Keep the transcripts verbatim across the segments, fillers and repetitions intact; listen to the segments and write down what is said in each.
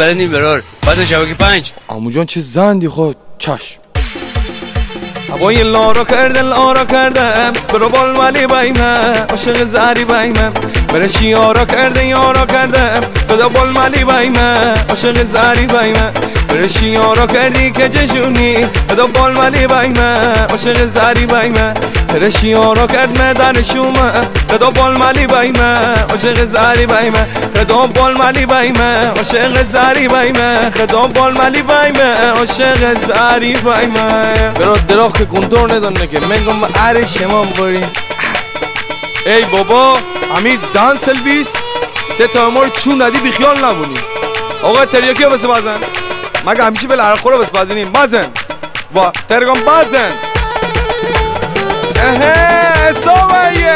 برای نیم برار بازه شبکه پنج. عمو جان چه زندی خود. چشم. هوای لارا کردن لارا کردن برو بال مالی بایمه عاشق زری بایمه برش یارا کردن یارا کردن خدا بال مالی بایمه عاشق زری بایمه برش یارا کردی که جشونی خدا بال مالی بایمه عاشق زری بایمه برش یارا کرد مدن شومه خدا بال مالی بایمه عاشق زری بایمه خدا بال مالی بایمه عاشق زری بایمه خدا بال مالی بایمه عاشق زری بایمه برو درخت که کنتور ندانه که منگم با عره شما بریم. ای بابا امیر دانس البیس ته تا ما رو چون ندی بیخیال نمونی. آقا تریاکی ها بس بازن مگه همیشه به لرخو رو بس بازنیم بازن با ترگم بازن اهه سوایه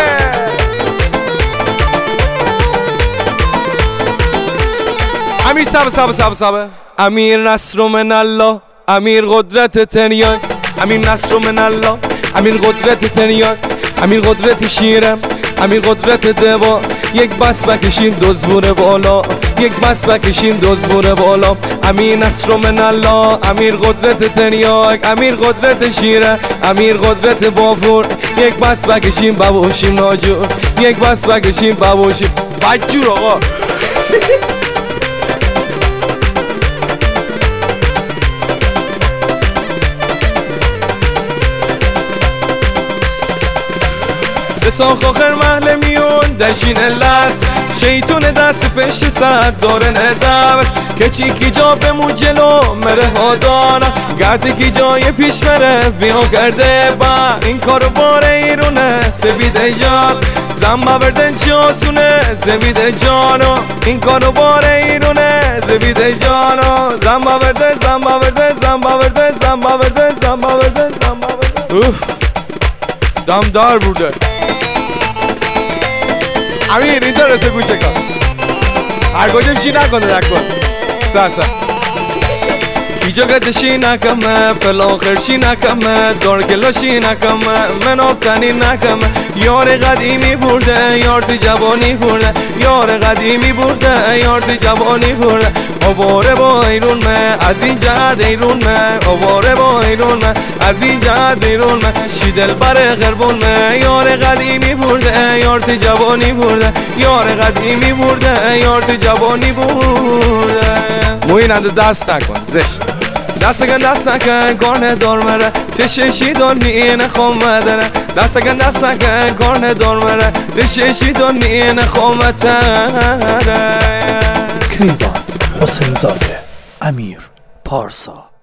امیر سابه سابه سابه سابه امیر نصر من الله امیر قدرت تنیان امیر نصر من الله امیر قدرت تنیان امیر قدرت شیرم امیر قدرت دوا یک بس بکشین دوزبونه بالا یک بس بکشین دوزبونه بالا امیر نصر من الله امیر قدرت تنیاک امیر قدرت شیره امیر قدرت بافور یک بس بکشین بابوشیم ناجور یک بس بکشین بابوشیم بجور آقا تا خاخر محل میون دشین لست شیطون دست پیش سر دارن دست که چی کی جا بمون جلو مره ها دارم گرده کی جای پیش مره بیا کرده با این کارو باره ایرونه سبیده جان زنبا بردن جاسونه سبیده جانو این کارو باره ایرونه سبیده جانو زنبا برده زنبا برده زنبا برده زنبا برده زنبا برده زنبا برده اوف دمدار بوده امیر این داره سه گوشه کن هر گوشم چی نکنه نکن سا سا ایجا قدشی نکمه پلاخر شی نکمه دارگلا شی نکمه من آبتنی نکمه یار قدیمی برده یار دی جوانی برده یار قدیمی برده یار دی جوانی برده آواره با ایرون من از این جهد ایرون من آواره با ایرون من از این جهد ایرون من شیدل بر غربون من یار قدیمی برده یار دی جوانی برده یار قدیمی برده یار دی جوانی برده مویننده دست نکن زشت دست اگه دست نکن کار ندار مره تششی دار نینه خوام مدره دست اگه دست نکن کار ندار مره تششی دار نینه خوام مدره کیوان حسین زاده امیر پارسا